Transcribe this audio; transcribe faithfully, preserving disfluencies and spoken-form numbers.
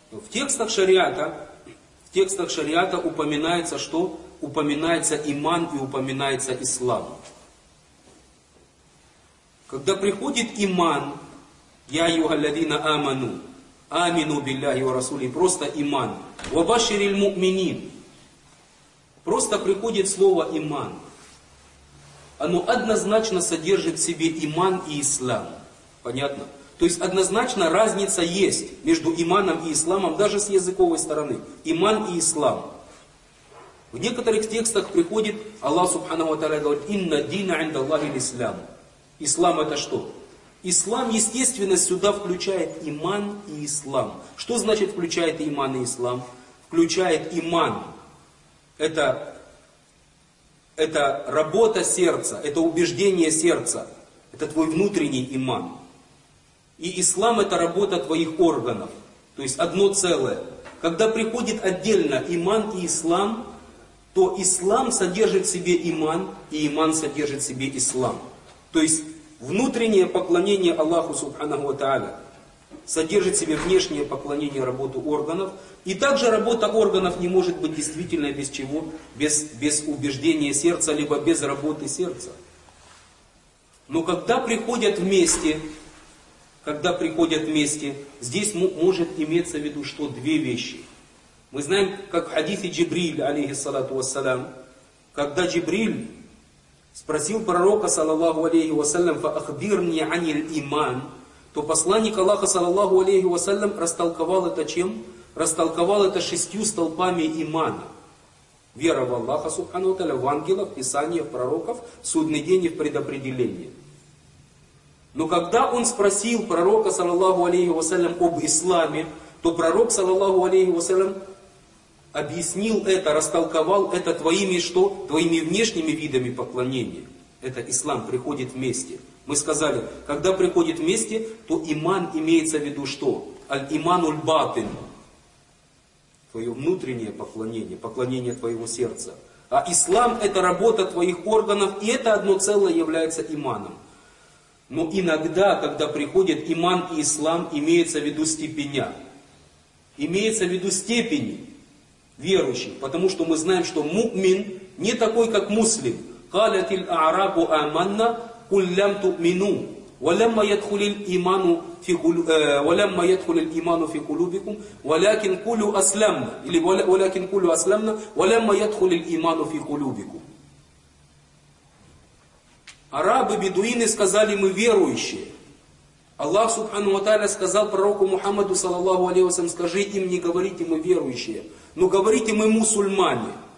В текстах шариата, в текстах шариата упоминается что? Упоминается иман и упоминается ислам. Когда приходит иман, я югалладина аману, амину билляхи ва расули, просто иман, ва башириль му'минин, просто приходит слово иман. Оно однозначно содержит в себе иман и ислам. Понятно? То есть однозначно разница есть между иманом и исламом, даже с языковой стороны. Иман и ислам. В некоторых текстах приходит Аллах Субханаху ва Тааля говорит: «Инна дина инда Аллахи ислам». Ислам это что? Ислам, естественно, сюда включает иман и ислам. Что значит включает иман и ислам? Включает иман. Это, это работа сердца, это убеждение сердца. Это твой внутренний иман. И ислам это работа твоих органов. То есть одно целое. Когда приходит отдельно иман и ислам, то ислам содержит в себе иман, и иман содержит в себе ислам. То есть внутреннее поклонение Аллаху Субханаху ва Тааля содержит в себе внешнее поклонение, работу органов. И также работа органов не может быть действительно без чего? Без, без убеждения сердца, либо без работы сердца. Но когда приходят вместе, когда приходят вместе, здесь может иметься в виду что? Две вещи. Мы знаем, как в хадисе Джибриль, алейхиссалату вассалям, когда Джибриль спросил пророка, саллаллаху алейхи вассалям, «Фаахбирни аниль иман», то посланник Аллаха, саллаллаху алейхи вассалям, растолковал это чем? Растолковал это шестью столпами имана. Вера в Аллаха, субхану тааля, в ангелов, в Писание, в пророков, в судный день и в предопределение. Но когда он спросил пророка, саллаллаху алейхи вассалям, об исламе, то пророк, саллаллаху алейхи вассалям, объяснил это, растолковал это твоими что? Твоими внешними видами поклонения. Это ислам приходит вместе. Мы сказали, когда приходит вместе, то иман имеется в виду что? Аль-имануль батин. Твое внутреннее поклонение, поклонение твоего сердца. А ислам это работа твоих органов, и это одно целое является иманом. Но иногда, когда приходит иман и ислам, имеется в виду степеня. Имеется в виду степени верующих, потому что мы знаем, что му'мин не такой, как муслим. «Калятиль а'рабу аманна, куль лям ту'мину, валямма ядхулил иману фи кулубикум, валякин кулю аслямна». Или «валякин кулю аслямна, валямма ядхулил иману фи кулубикум». Арабы, бедуины сказали: мы верующие. Аллах Субхану ва Тааля сказал пророку Мухаммаду, саллаллаху алейхи ва саллям: скажи им, не говорите мы верующие, но говорите мы мусульмане.